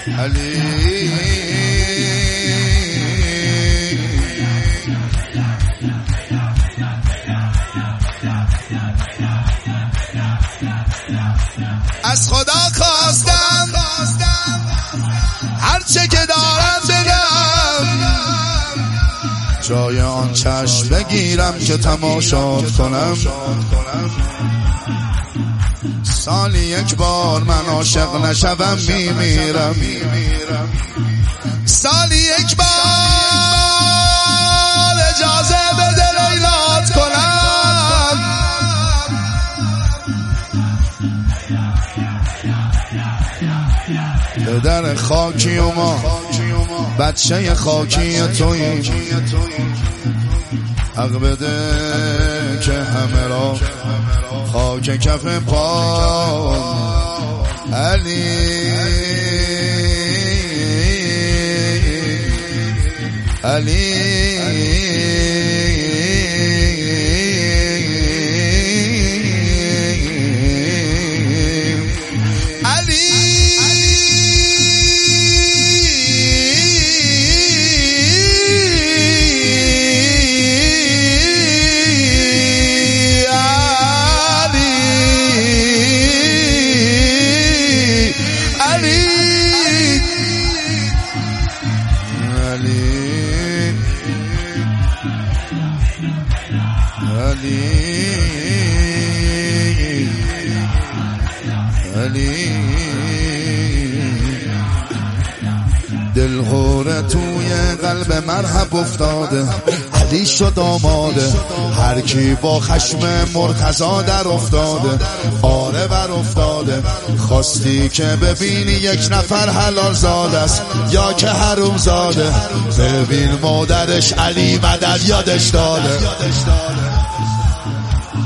علی از خدا خواستم هرچه که دارم بگم، جای آن چشم بگیرم که تماشات کنم. سالی یک بار من عاشق نشوم میمیرم، سالی یک بار اجازه بده لیلات کنم. پدر خاکی و ما بچه خاکی توییم، حق بده که همه را خاک کف پا. علی دل هوره توی قلب مرحب افتاده، علی شد آماده، هر کی با خشم مرتضی در افتاده، آره بر افتاده. خواستی که ببینی یک نفر حلال زاده است یا که حروم زاده، ببین مادرش علی مدد یادش داده.